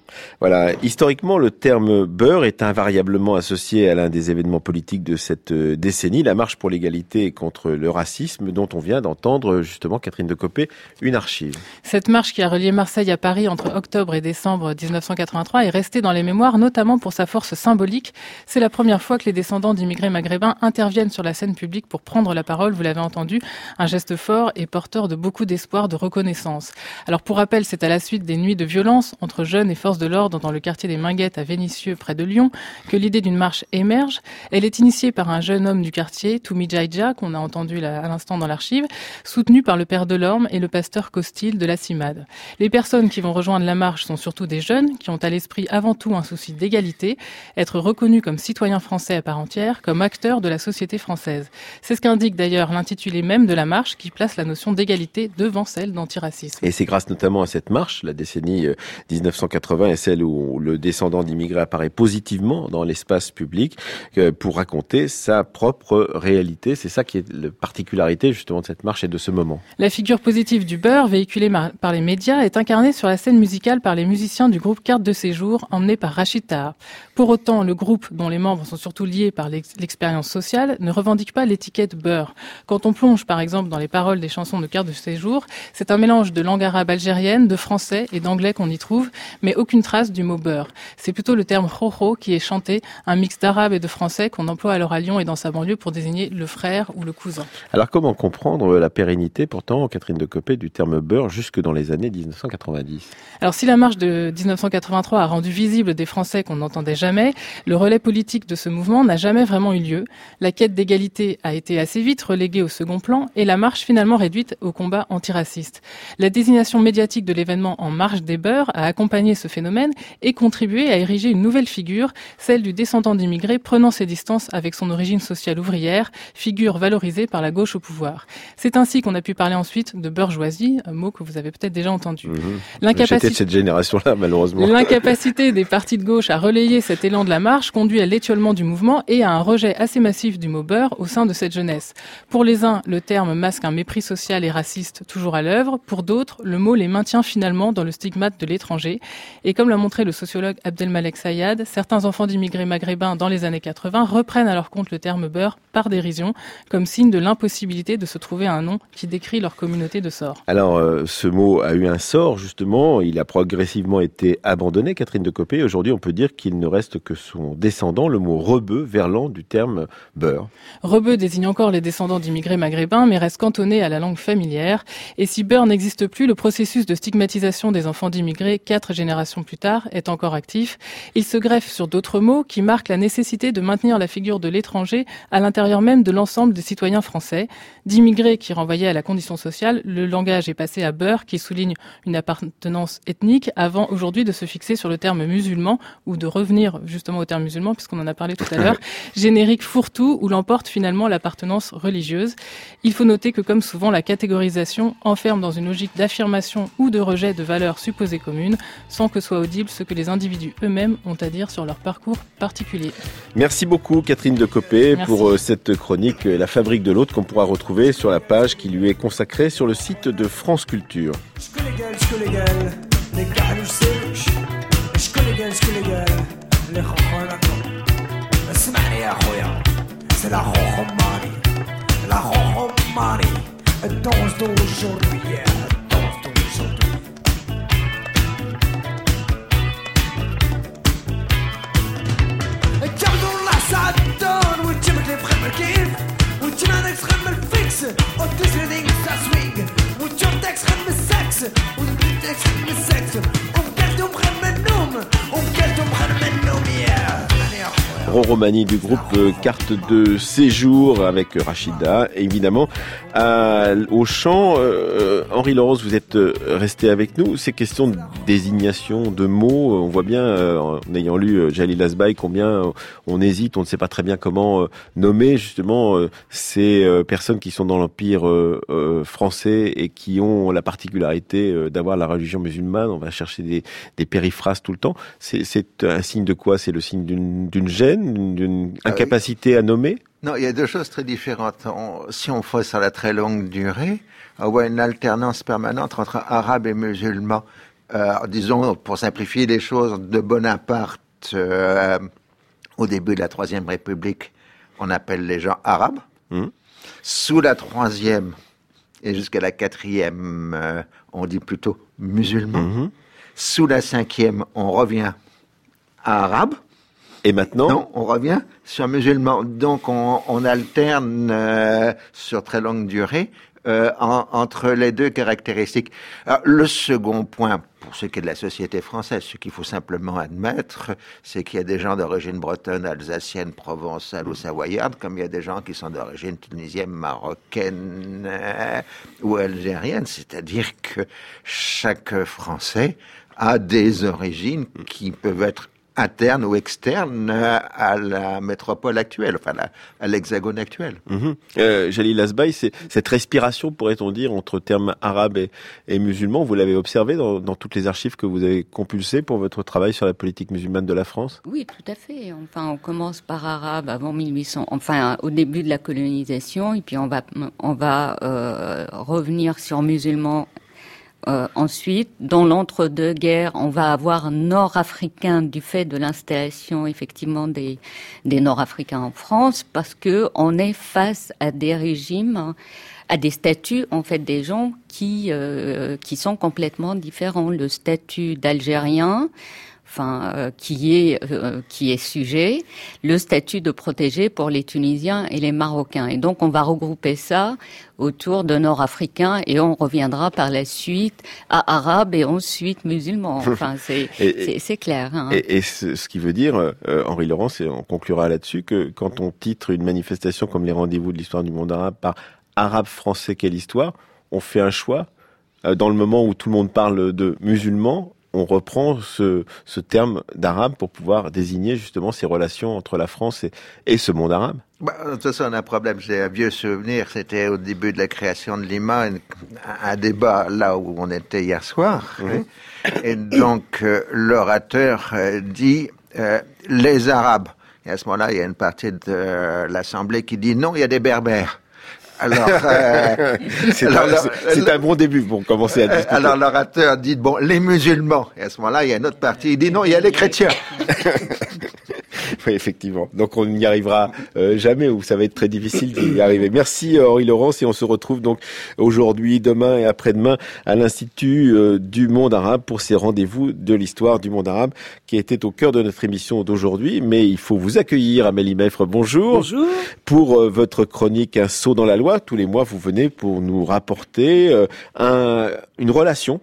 Speaker 1: Voilà, historiquement, le terme beurre est invariablement associé à l'un des événements politiques de cette décennie, la marche pour l'égalité contre le racisme, dont on vient d'entendre justement, Catherine Decopé, une archive.
Speaker 5: Cette marche qui a relié Marseille à Paris entre octobre et décembre 1983 est restée dans les mémoires, notamment pour sa force symbolique. C'est la première fois que les descendants d'immigrés maghrébins interviennent sur la scène publique pour prendre la parole, vous l'avez entendu, un geste fort et porteur de beaucoup d'espoir, de reconnaissance. Alors pour rappel, c'est à la suite des nuits de violence entre jeunes et forces de l'ordre dans le quartier des Minguettes à Vénissieux, près de Lyon, que l'idée d'une marche émerge. Elle est initiée par un jeune homme du quartier, Toumi Djaïdja, qu'on a entendu à l'instant dans l'archive, soutenu par le père Delorme et le pasteur Costil de la CIMAD. Les personnes qui vont rejoindre la marche sont surtout des jeunes qui ont à l'esprit avant tout un souci d'égalité, être reconnus comme citoyens français à part entière, comme acteurs de la société française. C'est ce qu'indique d'ailleurs l'intitulé même de la marche qui place la notion d'égalité devant celle d'antiracisme.
Speaker 1: Et c'est grâce notamment à cette marche, la décennie 1980 est celle où le descendant d'immigrés apparaît positivement dans l'espace public pour raconter sa propre réalité. C'est ça qui est la particularité justement de cette marche et de ce moment.
Speaker 5: La figure positive du beurre, véhiculée par les médias, est incarnée sur la scène musicale par les musiciens du groupe Carte de Séjour, emmenés par Rachid Taha. Pour autant, le groupe, dont les membres sont surtout liés par l'expérience sociale, ne revendique pas l'étiquette beurre. Quand on plonge par exemple dans les paroles des chansons de Carte de Séjour, c'est un mélange de langue arabe algérienne, de français et d'anglais qu'on y trouve, mais aucune trace du mot beurre. C'est plutôt le terme khokhro qui est chanté, un mix d'arabe et de français qu'on emploie alors à Lyon et dans sa banlieue pour désigner le frère ou le cousin.
Speaker 1: Alors comment comprendre la pérennité pourtant, Catherine Decopé, du terme beurre jusque dans les années 1990 ?
Speaker 5: Alors si la marche de 1983 a rendu visible des Français qu'on n'entendait jamais, le relais politique de ce mouvement n'a jamais vraiment eu lieu. La quête d'égalité a été assez vite reléguée au second plan et la marche finalement réduite au combat antiraciste. La désignation médiatique de l'événement en marche des beurs a accompagné ce phénomène et contribué à ériger une nouvelle figure, celle du descendant d'immigrés prenant ses distances avec son origine sociale ouvrière, figure valorisée par la gauche au pouvoir. C'est ainsi qu'on a pu parler ensuite de bourgeoisie, un mot que vous avez peut-être déjà entendu.
Speaker 1: J'étais de cette génération-là, malheureusement.
Speaker 5: L'incapacité des partis de gauche à relayer cet élan de la marche conduit à l'étiolement du mouvement et à un rejet assez massif du mot beurre au sein de cette jeunesse. Pour les uns, le terme masque un mépris social et raciste toujours à l'œuvre. Pour d'autres, le mot les maintient finalement dans le stigmate de l'étranger. Et comme l'a montré le sociologue Abdelmalek Sayad, certains enfants d'immigrés maghrébins dans les années 80 reprennent à leur compte le terme beurre par dérision, comme signe de l'impossibilité de se trouver un nom qui décrit leur communauté de sort.
Speaker 1: Alors, ce mot a eu un sort, justement. Il a progressivement été abandonné, Catherine Decopé. Aujourd'hui, on peut dire qu'il ne reste que son descendant, le mot rebeu, verlan du terme beurre.
Speaker 5: Rebeu désigne encore les descendants d'immigrés maghrébins, mais reste cantonné à la langue familière. Et si beurre n'existe plus, le processus de stigmatisation des enfants d'immigrés 4 générations plus tard est encore actif. Il se greffe sur d'autres mots qui marquent la nécessité de maintenir la figure de l'étranger à l'intérieur même de l'ensemble des citoyens français. D'immigrés qui renvoyaient à la condition sociale, le langage est passé à beurre qui souligne une appartenance ethnique avant aujourd'hui de se fixer sur le terme musulman ou de revenir justement au terme musulman puisqu'on en a parlé tout à l'heure, générique fourre-tout où l'emporte finalement l'appartenance religieuse. Il faut noter que comme souvent la catégorisation enferme dans une logique d'affirmation ou de rejet de valeurs supposées communes sans que soit audible ce que les individus eux-mêmes ont à dire sur leur parcours particulier.
Speaker 1: Merci beaucoup Catherine Decopé pour cette chronique La Fabrique de l'Autre qu'on pourra retrouver sur la page qui lui est consacrée sur le site de France Culture.
Speaker 8: C'est la Rohomani, la Rohomani, danse d'aujourd'hui, danse d'aujourd'hui. Gardons la Satan, où tu me les frères kiff, où tu m'as extrême fixe, où tu sais que ça swing, où tu as extrême sexe, où tu as extrême sexe, où quel ton prenne nom, où quel ton prenne nom, yeah.
Speaker 1: Romani du groupe Carte de Séjour avec Rachida, évidemment. Au chant, Henri Laurence, vous êtes resté avec nous. Ces questions de désignation de mots, on voit bien, en ayant lu Jalil Asbaï, combien on hésite, on ne sait pas très bien comment nommer justement ces personnes qui sont dans l'Empire français et qui ont la particularité d'avoir la religion musulmane. On va chercher des périphrases tout le temps. C'est un signe de quoi? C'est le signe d'une gêne, d'une incapacité à nommer?
Speaker 3: Non, il y a deux choses très différentes. Si on fait sur la très longue durée, on voit une alternance permanente entre arabes et musulmans. disons, pour simplifier les choses, de Bonaparte, au début de la Troisième République, on appelle les gens arabes. Sous la Troisième et jusqu'à la Quatrième, on dit plutôt musulmans. Sous la Cinquième, on revient à arabe.
Speaker 1: Et maintenant?
Speaker 3: Non, on revient sur musulmans. Donc, on alterne sur très longue durée entre les deux caractéristiques. Alors, le second point, pour ce qui est de la société française, ce qu'il faut simplement admettre, c'est qu'il y a des gens d'origine bretonne, alsacienne, provençale ou savoyarde, comme il y a des gens qui sont d'origine tunisienne, marocaine ou algérienne. C'est-à-dire que chaque Français a des origines qui peuvent être interne ou externe à la métropole actuelle, enfin à l'hexagone actuel.
Speaker 1: Jalil Asbaï, c'est cette respiration, pourrait-on dire, entre termes arabes et musulmans, vous l'avez observé dans toutes les archives que vous avez compulsées pour votre travail sur la politique musulmane de la France?
Speaker 2: Oui, tout à fait. Enfin, on commence par arabe avant 1800, enfin au début de la colonisation, et puis on va revenir sur musulmans. Ensuite, dans l'entre-deux-guerres, on va avoir nord-africains du fait de l'installation effectivement des nord-africains en France, parce que on est face à des régimes, à des statuts en fait des gens qui sont complètement différents. Le statut d'Algérien, qui est sujet, le statut de protégé pour les Tunisiens et les Marocains. Et donc, on va regrouper ça autour de Nord-Africains et on reviendra par la suite à Arabes et ensuite musulmans. Enfin, c'est clair. Hein.
Speaker 1: Et ce qui veut dire, Henri Laurence, et on conclura là-dessus, que quand on titre une manifestation comme les rendez-vous de l'histoire du monde arabe par Arabe français, quelle histoire, on fait un choix. Dans le moment où tout le monde parle de musulmans, on reprend ce terme d'arabe pour pouvoir désigner justement ces relations entre la France et ce monde arabe.
Speaker 3: De toute façon, on a un problème. J'ai un vieux souvenir. C'était au début de la création de l'IMA, un débat là où on était hier soir. Et donc, l'orateur dit les Arabes. Et à ce moment-là, il y a une partie de l'Assemblée qui dit non, il y a des Berbères. Alors,
Speaker 1: c'est un bon début pour commencer à discuter.
Speaker 3: Alors l'orateur dit les musulmans. Et à ce moment-là, il y a une autre partie. Il dit non, il y a les chrétiens.
Speaker 1: Oui, effectivement. Donc on n'y arrivera jamais, ou ça va être très difficile d'y arriver. Merci Henri Laurence, et on se retrouve donc aujourd'hui, demain et après-demain à l'Institut du monde arabe pour ces rendez-vous de l'histoire du monde arabe qui était au cœur de notre émission d'aujourd'hui. Mais il faut vous accueillir, Amélie Meffre. Bonjour.
Speaker 9: Bonjour.
Speaker 1: Pour votre chronique Un saut dans la loi, tous les mois vous venez pour nous rapporter une relation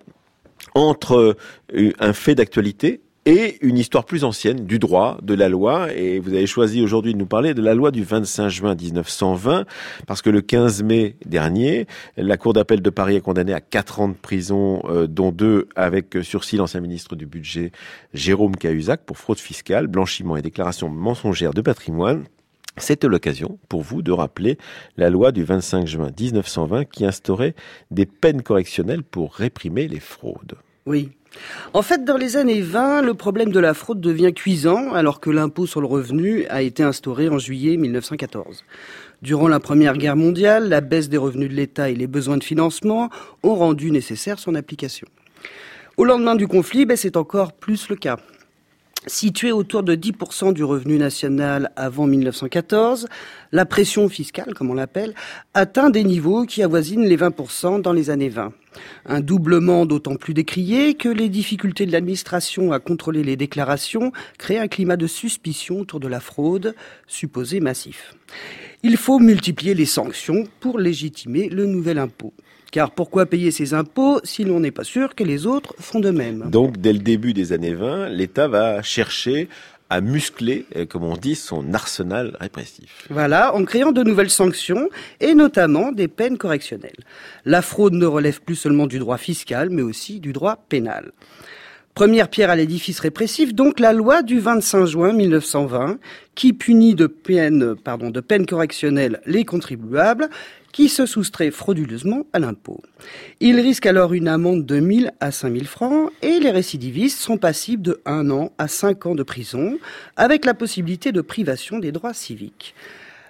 Speaker 1: entre un fait d'actualité et une histoire plus ancienne du droit, de la loi. Et vous avez choisi aujourd'hui de nous parler de la loi du 25 juin 1920, parce que le 15 mai dernier, la Cour d'appel de Paris a condamné à 4 ans de prison, dont 2 avec sursis l'ancien ministre du Budget Jérôme Cahuzac pour fraude fiscale, blanchiment et déclaration mensongère de patrimoine. C'était l'occasion pour vous de rappeler la loi du 25 juin 1920 qui instaurait des peines correctionnelles pour réprimer les fraudes.
Speaker 9: Oui. En fait, dans les années 20, le problème de la fraude devient cuisant alors que l'impôt sur le revenu a été instauré en juillet 1914. Durant la Première Guerre mondiale, la baisse des revenus de l'État et les besoins de financement ont rendu nécessaire son application. Au lendemain du conflit, c'est encore plus le cas. Située autour de 10% du revenu national avant 1914, la pression fiscale, comme on l'appelle, atteint des niveaux qui avoisinent les 20% dans les années 20. Un doublement d'autant plus décrié que les difficultés de l'administration à contrôler les déclarations créent un climat de suspicion autour de la fraude, supposée massif. Il faut multiplier les sanctions pour légitimer le nouvel impôt. Car pourquoi payer ses impôts si l'on n'est pas sûr que les autres font de même ?
Speaker 1: Donc, dès le début des années 20, l'État va chercher à muscler, comme on dit, son arsenal répressif.
Speaker 9: Voilà, en créant de nouvelles sanctions et notamment des peines correctionnelles. La fraude ne relève plus seulement du droit fiscal, mais aussi du droit pénal. Première pierre à l'édifice répressif, donc la loi du 25 juin 1920, qui punit de peines correctionnelles les contribuables qui se soustraient frauduleusement à l'impôt. Ils risquent alors une amende de 1 000 à 5 000 francs et les récidivistes sont passibles de 1 an à 5 ans de prison, avec la possibilité de privation des droits civiques.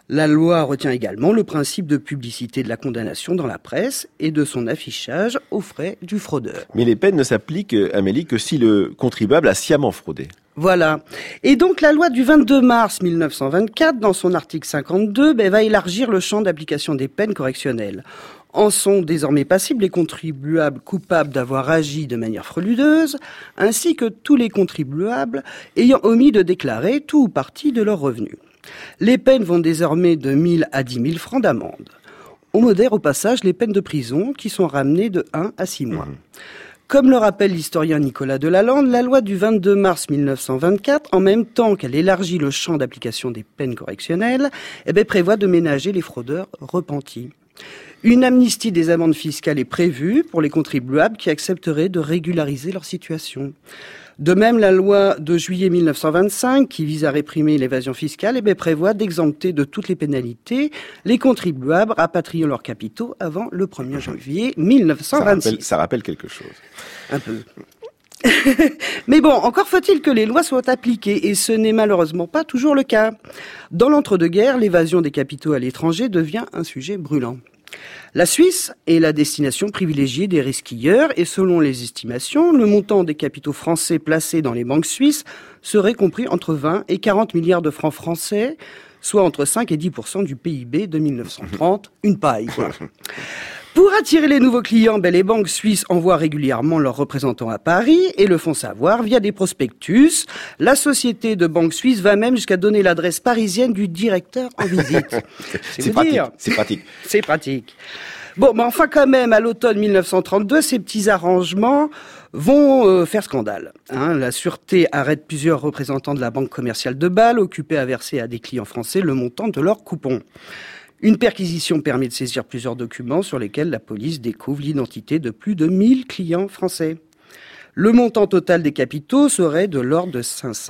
Speaker 9: La loi retient également le principe de publicité de la condamnation dans la presse et de son affichage aux frais du fraudeur.
Speaker 1: Mais les peines ne s'appliquent, Amélie, que si le contribuable a sciemment fraudé.
Speaker 9: Voilà. Et donc la loi du 22 mars 1924, dans son article 52, va élargir le champ d'application des peines correctionnelles. En sont désormais passibles les contribuables coupables d'avoir agi de manière frauduleuse, ainsi que tous les contribuables ayant omis de déclarer tout ou partie de leurs revenus. Les peines vont désormais de 1 000 à 10 000 francs d'amende. On modère au passage les peines de prison qui sont ramenées de 1 à 6 mois. Comme le rappelle l'historien Nicolas Delalande, la loi du 22 mars 1924, en même temps qu'elle élargit le champ d'application des peines correctionnelles, prévoit de ménager les fraudeurs repentis. Une amnistie des amendes fiscales est prévue pour les contribuables qui accepteraient de régulariser leur situation. De même, la loi de juillet 1925, qui vise à réprimer l'évasion fiscale, prévoit d'exempter de toutes les pénalités les contribuables rapatriant leurs capitaux avant le 1er janvier 1926.
Speaker 1: Ça rappelle quelque chose.
Speaker 9: Un peu. Mais bon, encore faut-il que les lois soient appliquées, et ce n'est malheureusement pas toujours le cas. Dans l'entre-deux-guerres, l'évasion des capitaux à l'étranger devient un sujet brûlant. La Suisse est la destination privilégiée des risquilleurs et selon les estimations, le montant des capitaux français placés dans les banques suisses serait compris entre 20 et 40 milliards de francs français, soit entre 5 et 10% du PIB de 1930, une paille, quoi. Pour attirer les nouveaux clients, les banques suisses envoient régulièrement leurs représentants à Paris et le font savoir via des prospectus. La société de banque suisse va même jusqu'à donner l'adresse parisienne du directeur en visite.
Speaker 1: C'est pratique. C'est pratique.
Speaker 9: C'est pratique. Bon, mais enfin quand même, à l'automne 1932, ces petits arrangements vont faire scandale. La Sûreté arrête plusieurs représentants de la Banque commerciale de Bâle, occupés à verser à des clients français le montant de leurs coupons. Une perquisition permet de saisir plusieurs documents sur lesquels la police découvre l'identité de plus de 1000 clients français. Le montant total des capitaux serait de l'ordre de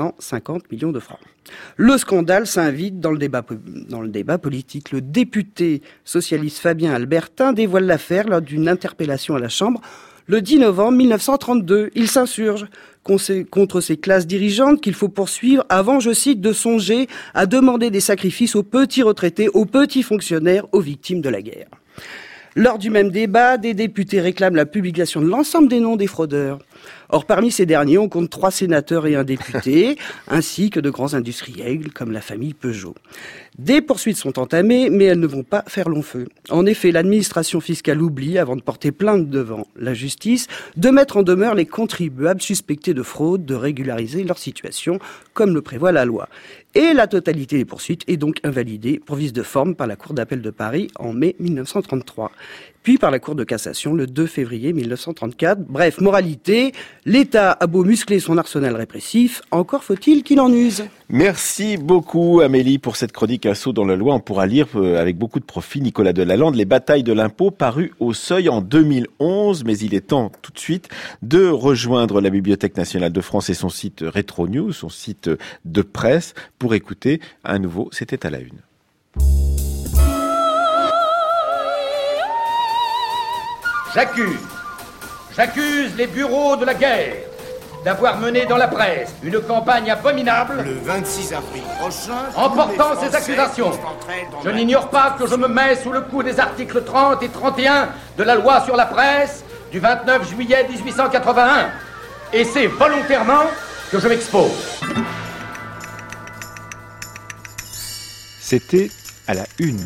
Speaker 9: 550 millions de francs. Le scandale s'invite dans le débat politique. Le député socialiste Fabien Albertin dévoile l'affaire lors d'une interpellation à la Chambre le 10 novembre 1932. Il s'insurge contre ces classes dirigeantes qu'il faut poursuivre avant, je cite, de songer à demander des sacrifices aux petits retraités, aux petits fonctionnaires, aux victimes de la guerre. Lors du même débat, des députés réclament la publication de l'ensemble des noms des fraudeurs. Or, parmi ces derniers, on compte 3 sénateurs et un député, ainsi que de grands industriels comme la famille Peugeot. Des poursuites sont entamées, mais elles ne vont pas faire long feu. En effet, l'administration fiscale oublie, avant de porter plainte devant la justice, de mettre en demeure les contribuables suspectés de fraude, de régulariser leur situation, comme le prévoit la loi. Et la totalité des poursuites est donc invalidée pour vice de forme par la Cour d'appel de Paris en mai 1933. Puis par la Cour de cassation le 2 février 1934. Bref, moralité, l'État a beau muscler son arsenal répressif, encore faut-il qu'il en use.
Speaker 1: Merci beaucoup Amélie pour cette chronique Un saut dans la loi. On pourra lire avec beaucoup de profit Nicolas Delalande, Les batailles de l'impôt, paru au Seuil en 2011. Mais il est temps tout de suite de rejoindre la Bibliothèque nationale de France et son site Rétro News, son site de presse, pour écouter un nouveau C'était à la une.
Speaker 10: J'accuse les bureaux de la guerre d'avoir mené dans la presse une campagne abominable
Speaker 11: le 26 avril prochain.
Speaker 10: En portant ces accusations, je n'ignore pas que je me mets sous le coup des articles 30 et 31 de la loi sur la presse du 29 juillet 1881. Et c'est volontairement que je m'expose.
Speaker 1: C'était à la une.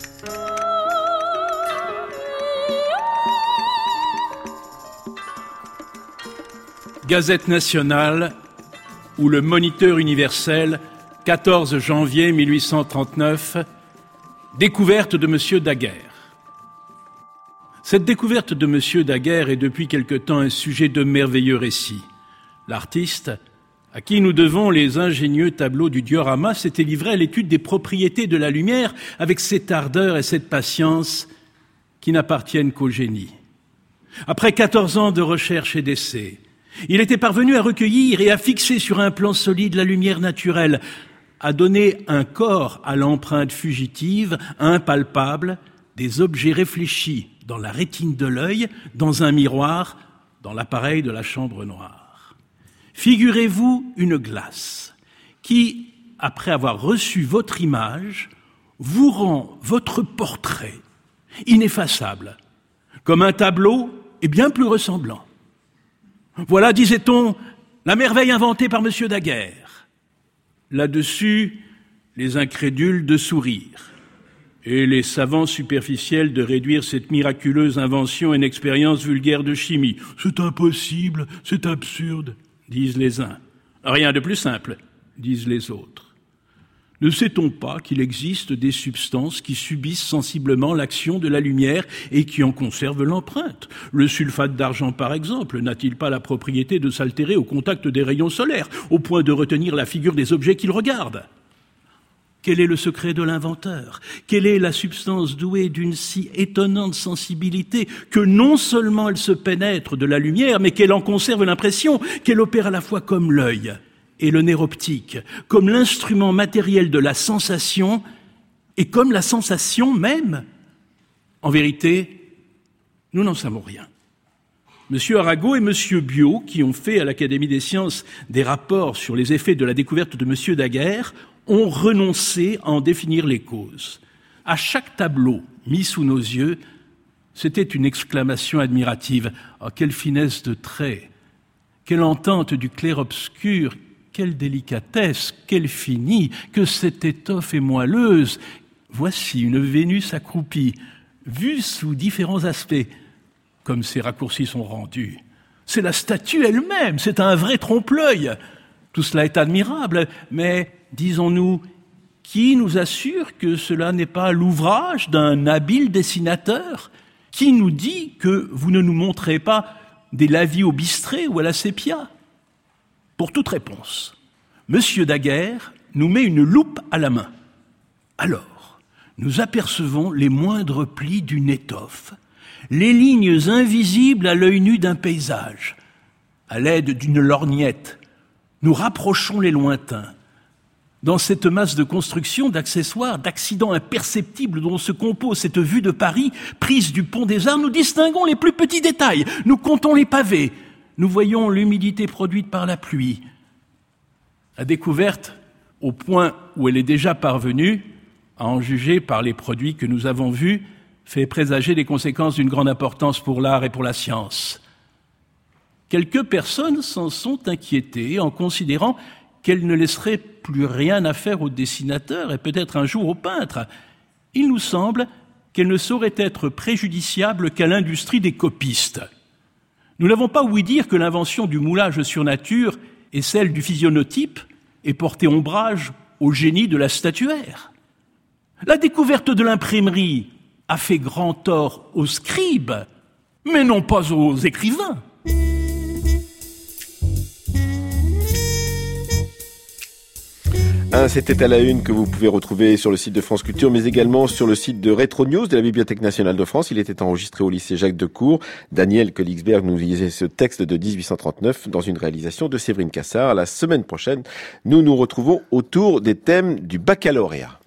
Speaker 12: Gazette nationale ou le Moniteur universel, 14 janvier 1839, découverte de M. Daguerre. Cette découverte de M. Daguerre est depuis quelque temps un sujet de merveilleux récits. L'artiste, à qui nous devons les ingénieux tableaux du diorama, s'était livré à l'étude des propriétés de la lumière avec cette ardeur et cette patience qui n'appartiennent qu'au génie. Après 14 ans de recherche et d'essais, il était parvenu à recueillir et à fixer sur un plan solide la lumière naturelle, à donner un corps à l'empreinte fugitive, impalpable, des objets réfléchis dans la rétine de l'œil, dans un miroir, dans l'appareil de la chambre noire. Figurez-vous une glace qui, après avoir reçu votre image, vous rend votre portrait ineffaçable, comme un tableau et bien plus ressemblant. Voilà, disait-on, la merveille inventée par M. Daguerre. Là-dessus, les incrédules de sourire, et les savants superficiels de réduire cette miraculeuse invention à une expérience vulgaire de chimie. C'est impossible, c'est absurde, disent les uns. Rien de plus simple, disent les autres. Ne sait-on pas qu'il existe des substances qui subissent sensiblement l'action de la lumière et qui en conservent l'empreinte? Le sulfate d'argent, par exemple, n'a-t-il pas la propriété de s'altérer au contact des rayons solaires, au point de retenir la figure des objets qu'il regarde? Quel est le secret de l'inventeur? Quelle est la substance douée d'une si étonnante sensibilité que non seulement elle se pénètre de la lumière, mais qu'elle en conserve l'impression, qu'elle opère à la fois comme l'œil et le nerf optique, comme l'instrument matériel de la sensation et comme la sensation même? En vérité, nous n'en savons rien. M. Arago et M. Biot, qui ont fait à l'Académie des sciences des rapports sur les effets de la découverte de M. Daguerre, ont renoncé à en définir les causes. À chaque tableau mis sous nos yeux, c'était une exclamation admirative. Oh, quelle finesse de traits, quelle entente du clair-obscur, quelle délicatesse, quel fini, que cette étoffe est moelleuse. Voici une Vénus accroupie, vue sous différents aspects, comme ces raccourcis sont rendus. C'est la statue elle-même, c'est un vrai trompe-l'œil. Tout cela est admirable, mais, disons-nous, qui nous assure que cela n'est pas l'ouvrage d'un habile dessinateur? Qui nous dit que vous ne nous montrez pas des lavis au bistré ou à la sépia? Pour toute réponse, M. Daguerre nous met une loupe à la main. Alors, nous apercevons les moindres plis d'une étoffe, les lignes invisibles à l'œil nu d'un paysage. À l'aide d'une lorgnette, nous rapprochons les lointains. Dans cette masse de constructions, d'accessoires, d'accidents imperceptibles dont se compose cette vue de Paris, prise du pont des Arts, nous distinguons les plus petits détails, nous comptons les pavés, nous voyons l'humidité produite par la pluie. La découverte, au point où elle est déjà parvenue, à en juger par les produits que nous avons vus, fait présager des conséquences d'une grande importance pour l'art et pour la science. Quelques personnes s'en sont inquiétées en considérant qu'elle ne laisserait plus rien à faire au dessinateur et peut-être un jour au peintre. Il nous semble qu'elle ne saurait être préjudiciable qu'à l'industrie des copistes. Nous n'avons pas ouï dire que l'invention du moulage sur nature et celle du physionotype ait porté ombrage au génie de la statuaire. La découverte de l'imprimerie a fait grand tort aux scribes, mais non pas aux écrivains.
Speaker 1: C'était à la une que vous pouvez retrouver sur le site de France Culture, mais également sur le site de Rétro News de la Bibliothèque nationale de France. Il était enregistré au lycée Jacques Decour. Daniel Königsberg nous lisait ce texte de 1839 dans une réalisation de Séverine Cassard. La semaine prochaine, nous nous retrouvons autour des thèmes du baccalauréat.